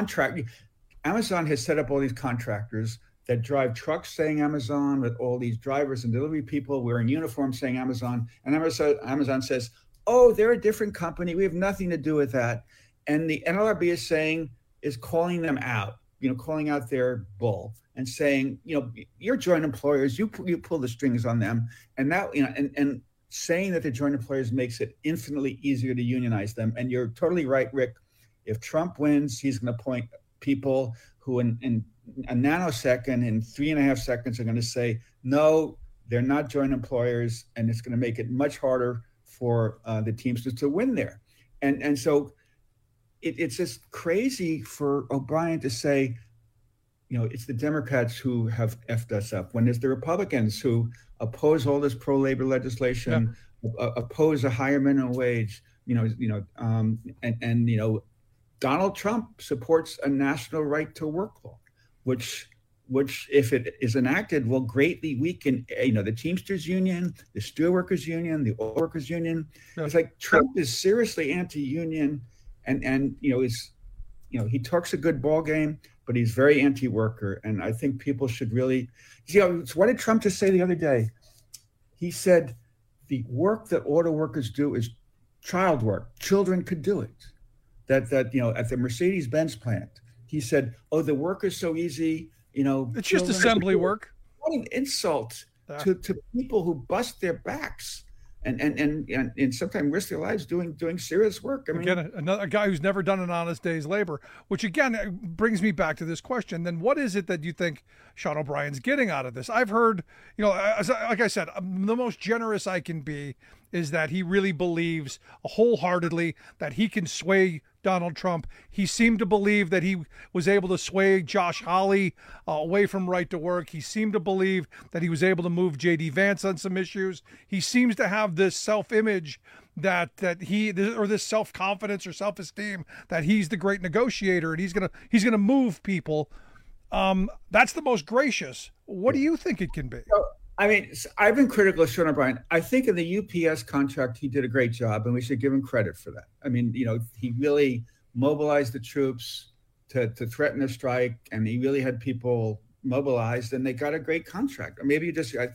Amazon has set up all these contractors that drive trucks saying Amazon, with all these drivers and delivery people wearing uniforms saying Amazon. And Amazon says, oh, they're a different company. We have nothing to do with that. And the NLRB is calling them out, calling out their bull and saying, you're joint employers, you pull the strings on them. And that, and saying that the joint employers makes it infinitely easier to unionize them. And you're totally right, Rick. If Trump wins, he's going to appoint people who in a nanosecond, in 3.5 seconds, are going to say, no, they're not joint employers. And it's going to make it much harder for the Teamsters to win there. And so it's just crazy for O'Brien to say, it's the Democrats who have effed us up, when it's the Republicans who oppose all this pro-labor legislation, oppose a higher minimum wage, Donald Trump supports a national right to work law, which if it is enacted will greatly weaken, the Teamsters Union, the Steelworkers Union, the Oil Workers Union. It's like Trump is seriously anti-union, and he talks a good ball game, but he's very anti-worker. And I think people should really, what did Trump just say the other day? He said, the work that auto workers do is child work. Children could do it. That at the Mercedes-Benz plant, he said, oh, the work is so easy. It's just assembly work. What an insult to people who bust their backs and sometimes risk their lives doing serious work. I mean, again, a guy who's never done an honest day's labor, which again brings me back to this question. Then what is it that you think Sean O'Brien's getting out of this? I've heard, like I said, the most generous I can be is that he really believes wholeheartedly that he can sway Donald Trump. He seemed to believe that he was able to sway Josh Hawley away from right to work. He seemed to believe that he was able to move J.D. Vance on some issues. He seems to have this self-image that this self-confidence or self-esteem that he's the great negotiator and he's gonna move people. That's the most gracious. What do you think it can be? I mean, I've been critical of Sean O'Brien. I think in the UPS contract, he did a great job, and we should give him credit for that. I mean, he really mobilized the troops to threaten a strike, and he really had people mobilized, and they got a great contract. Or maybe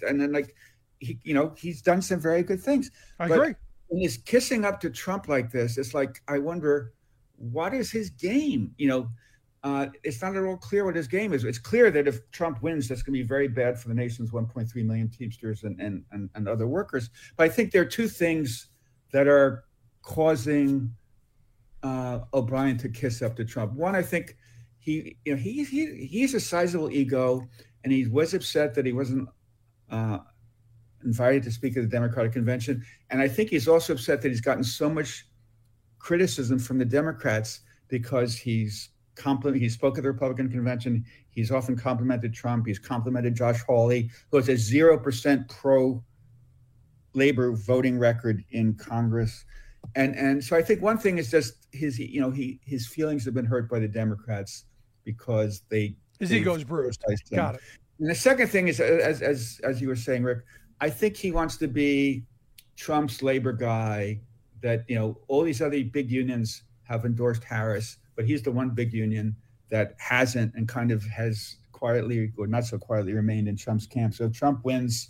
he's done some very good things. I agree. When he's kissing up to Trump like this, it's like, I wonder, what is his game? It's not at all clear what his game is. It's clear that if Trump wins, that's going to be very bad for the nation's 1.3 million Teamsters and other workers. But I think there are two things that are causing O'Brien to kiss up to Trump. One, I think he's a sizable ego, and he was upset that he wasn't invited to speak at the Democratic Convention. And I think he's also upset that he's gotten so much criticism from the Democrats because he spoke at the Republican convention. He's often complimented Trump. He's complimented Josh Hawley, who has a 0% pro-labor voting record in Congress. And so I think one thing is just his feelings have been hurt by the Democrats because his ego is bruised. Got it. And the second thing is, as you were saying, Rick, I think he wants to be Trump's labor guy. That all these other big unions have endorsed Harris, but he's the one big union that hasn't, and kind of has quietly or not so quietly remained in Trump's camp. So if Trump wins,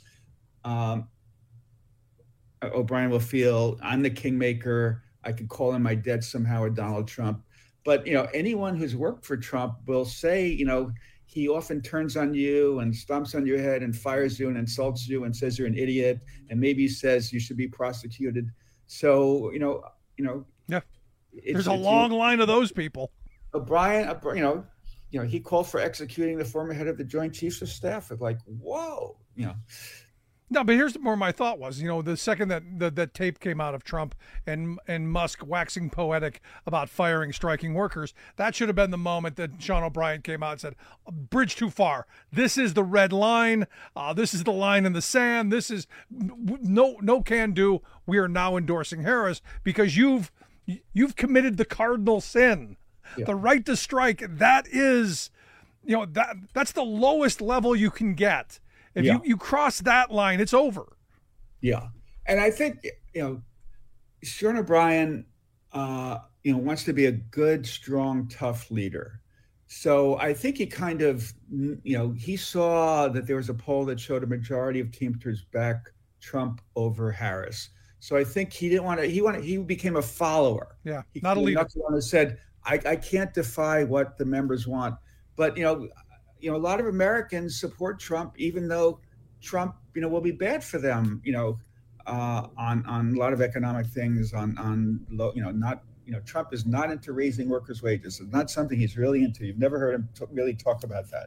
O'Brien will feel I'm the kingmaker. I could call in my debt somehow with Donald Trump. But, anyone who's worked for Trump will say, he often turns on you and stomps on your head and fires you and insults you and says you're an idiot. And maybe says you should be prosecuted. So, yeah, there's a long line of those people. O'Brien, he called for executing the former head of the Joint Chiefs of Staff. It's like, whoa, No, but here's more my thought was, the second that tape came out of Trump and Musk waxing poetic about firing striking workers, that should have been the moment that Sean O'Brien came out and said, bridge too far. This is the red line. This is the line in the sand. This is no can do. We are now endorsing Harris because you've committed the cardinal sin, the right to strike. That is, that's the lowest level you can get. If you cross that line, it's over. Yeah. And I think, Sean O'Brien, wants to be a good, strong, tough leader. So I think he kind of, he saw that there was a poll that showed a majority of Teamsters back Trump over Harris. So I think he didn't want to, he became a follower. Yeah, not a leader. Not the one who said, I can't defy what the members want. But, a lot of Americans support Trump, even though Trump, will be bad for them, on a lot of economic things, Trump is not into raising workers' wages. It's not something he's really into. You've never heard him really talk about that.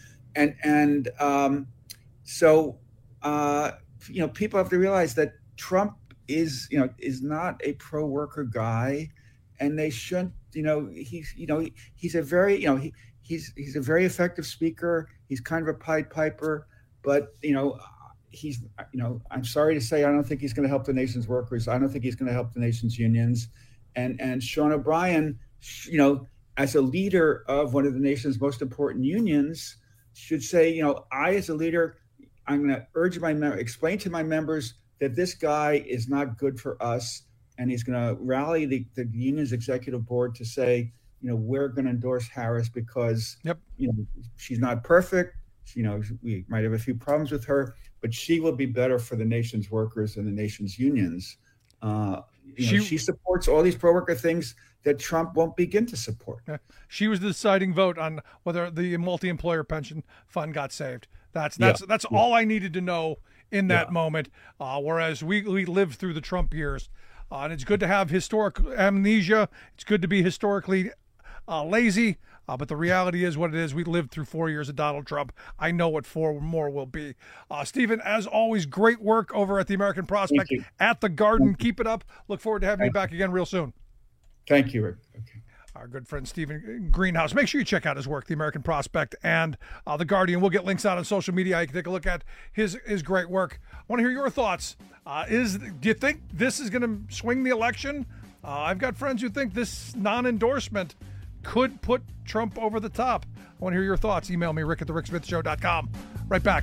So people have to realize that Trump is not a pro-worker guy, and they shouldn't, he's a very, He's a very effective speaker. He's kind of a Pied Piper, but I'm sorry to say, I don't think he's going to help the nation's workers. I don't think he's going to help the nation's unions. And Sean O'Brien, as a leader of one of the nation's most important unions, should say, I as a leader, I'm going to urge explain to my members that this guy is not good for us, and he's going to rally the union's executive board to say, we're going to endorse Harris because, she's not perfect. We might have a few problems with her, but she will be better for the nation's workers and the nation's unions. She supports all these pro-worker things that Trump won't begin to support. She was the deciding vote on whether the multi-employer pension fund got saved. That's all I needed to know in that moment. Whereas we lived through the Trump years, and it's good to have historic amnesia. It's good to be historically lazy, but the reality is what it is. We lived through 4 years of Donald Trump. I know what 4 more will be. Stephen, as always, great work over at the American Prospect at the Garden. Keep it up. Look forward to having you back again real soon. Thank you, Rick. Okay. Our good friend Stephen Greenhouse. Make sure you check out his work, the American Prospect and the Guardian. We'll get links out on social media. You can take a look at his great work. I want to hear your thoughts. Do you think this is going to swing the election? I've got friends who think this non-endorsement could put Trump over the top. I want to hear your thoughts. Email me, rick@thericksmithshow.com. Right back.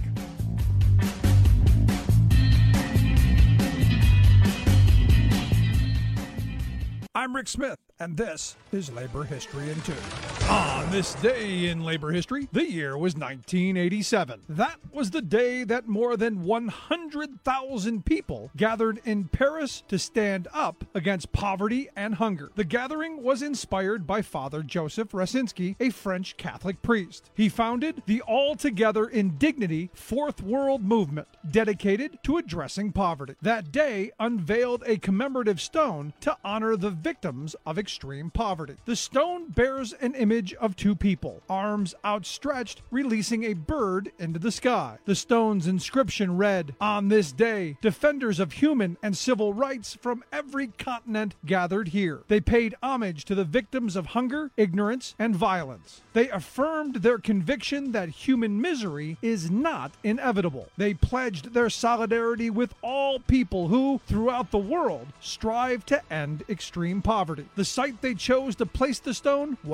I'm Rick Smith, and this is Labor History in 2. On this day in labor history, the year was 1987. That was the day that more than 100,000 people gathered in Paris to stand up against poverty and hunger. The gathering was inspired by Father Joseph Racinski, a French Catholic priest. He founded the All Together in Dignity Fourth World Movement, dedicated to addressing poverty. That day unveiled a commemorative stone to honor the victims of extreme poverty. The stone bears an image of 2 people, arms outstretched, releasing a bird into the sky. The stone's inscription read, "On this day, defenders of human and civil rights from every continent gathered here. They paid homage to the victims of hunger, ignorance, and violence. They affirmed their conviction that human misery is not inevitable. They pledged their solidarity with all people who, throughout the world, strive to end extreme poverty. The site they chose to place the stone was significant.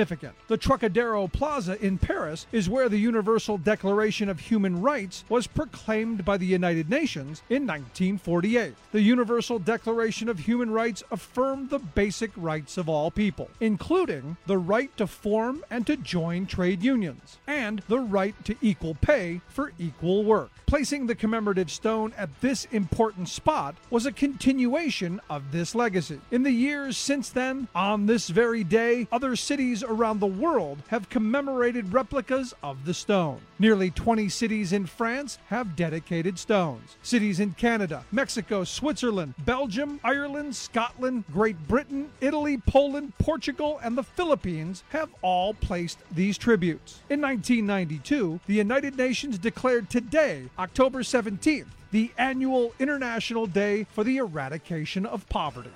significant. The Trocadero Plaza in Paris is where the Universal Declaration of Human Rights was proclaimed by the United Nations in 1948. The Universal Declaration of Human Rights affirmed the basic rights of all people, including the right to form and to join trade unions, and the right to equal pay for equal work. Placing the commemorative stone at this important spot was a continuation of this legacy. In the years since then, on this very day, other cities around the world have commemorated replicas of the stone. Nearly 20 cities in France have dedicated stones. Cities in Canada, Mexico, Switzerland, Belgium, Ireland, Scotland, Great Britain, Italy, Poland, Portugal, and the Philippines have all placed these tributes. In 1992, the United Nations declared today, October 17th, the annual International Day for the Eradication of Poverty.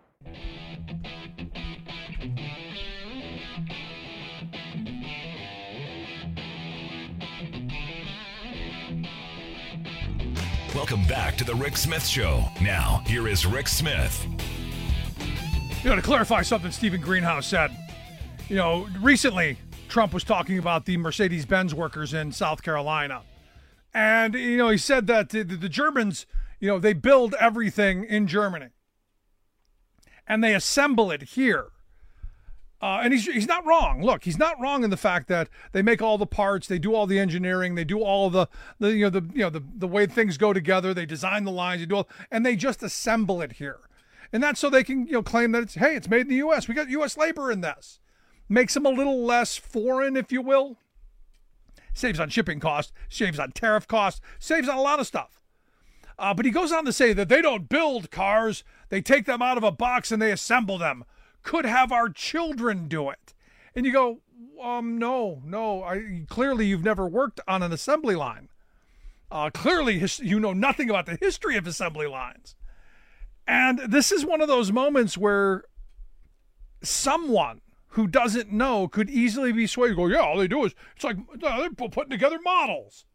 Welcome back to the Rick Smith Show. Now, here is Rick Smith. To clarify something Stephen Greenhouse said, recently Trump was talking about the Mercedes-Benz workers in South Carolina. And, he said that the Germans, they build everything in Germany. And they assemble it here. And he's not wrong. Look, he's not wrong in the fact that they make all the parts, they do all the engineering, they do all the way things go together, they design the lines, and they just assemble it here. And that's so they can claim that it's made in the U.S. We got U.S. labor in this. Makes them a little less foreign, if you will. Saves on shipping costs, saves on tariff costs, saves on a lot of stuff. But he goes on to say that they don't build cars, they take them out of a box and they assemble them. Could have our children do it. And you go, no. Clearly you've never worked on an assembly line. Clearly you know nothing about the history of assembly lines. And this is one of those moments where someone who doesn't know could easily be swayed. Go, yeah, all they do is, it's like they're putting together models.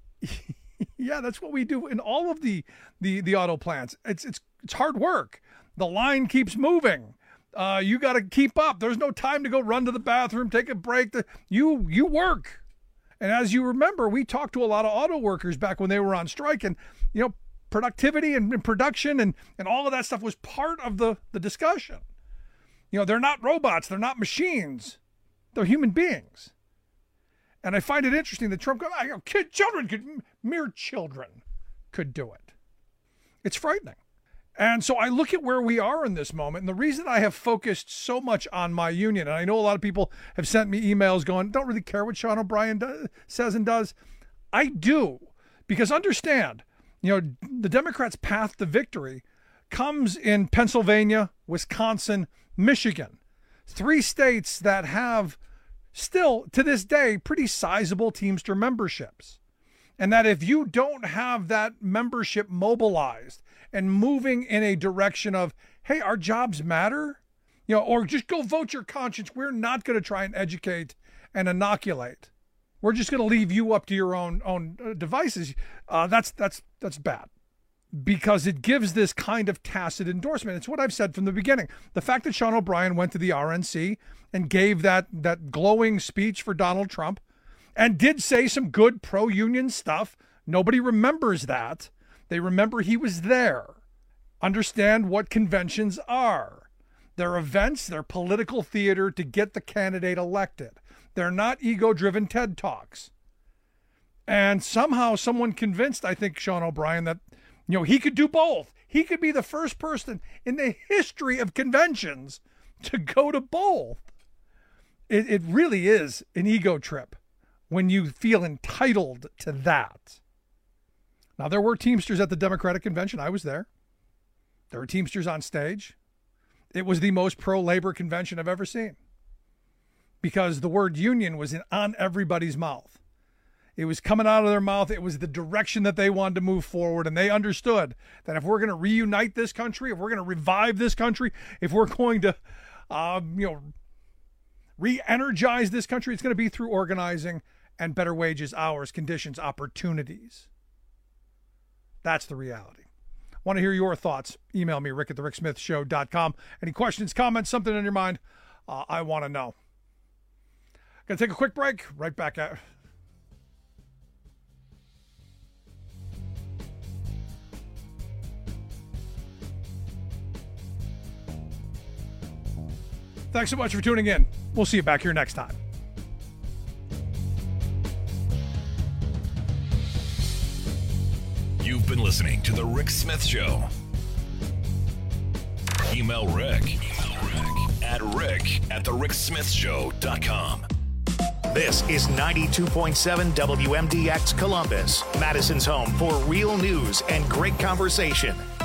Yeah, that's what we do in all of the auto plants. It's hard work. The line keeps moving. You got to keep up. There's no time to go run to the bathroom, take a break. You work. And as you remember, we talked to a lot of auto workers back when they were on strike, and productivity and production and all of that stuff was part of the discussion. They're not robots. They're not machines. They're human beings. And I find it interesting that Trump goes, mere children could do it. It's frightening. And so I look at where we are in this moment. And the reason I have focused so much on my union, and I know a lot of people have sent me emails going, don't really care what Sean O'Brien says and does. I do. Because understand, the Democrats' path to victory comes in Pennsylvania, Wisconsin, Michigan. 3 states that have still, to this day, pretty sizable Teamster memberships. And that if you don't have that membership mobilized and moving in a direction of, hey, our jobs matter, or just go vote your conscience. We're not going to try and educate and inoculate. We're just going to leave you up to your own devices. That's bad, because it gives this kind of tacit endorsement. It's what I've said from the beginning. The fact that Sean O'Brien went to the RNC and gave that glowing speech for Donald Trump and did say some good pro-union stuff, nobody remembers that. They remember he was there. Understand what conventions are. They're events, they're political theater to get the candidate elected. They're not ego-driven TED Talks. And somehow someone convinced, I think, Sean O'Brien that, he could do both. He could be the first person in the history of conventions to go to both. It really is an ego trip when you feel entitled to that. Now, there were Teamsters at the Democratic Convention. I was there. There were Teamsters on stage. It was the most pro-labor convention I've ever seen, because the word union was on everybody's mouth. It was coming out of their mouth. It was the direction that they wanted to move forward, and they understood that if we're going to reunite this country, if we're going to revive this country, if we're going to, re-energize this country, it's going to be through organizing and better wages, hours, conditions, opportunities. That's the reality. Want to hear your thoughts? Email me, rick@thericksmithshow.com. Any questions, comments, something in your mind? I want to know. Gonna take a quick break. Right back at. Thanks so much for tuning in. We'll see you back here next time. You've been listening to The Rick Smith Show. Email Rick at rick@thericksmithshow.com. This is 92.7 WMDX Columbus, Madison's home for real news and great conversation.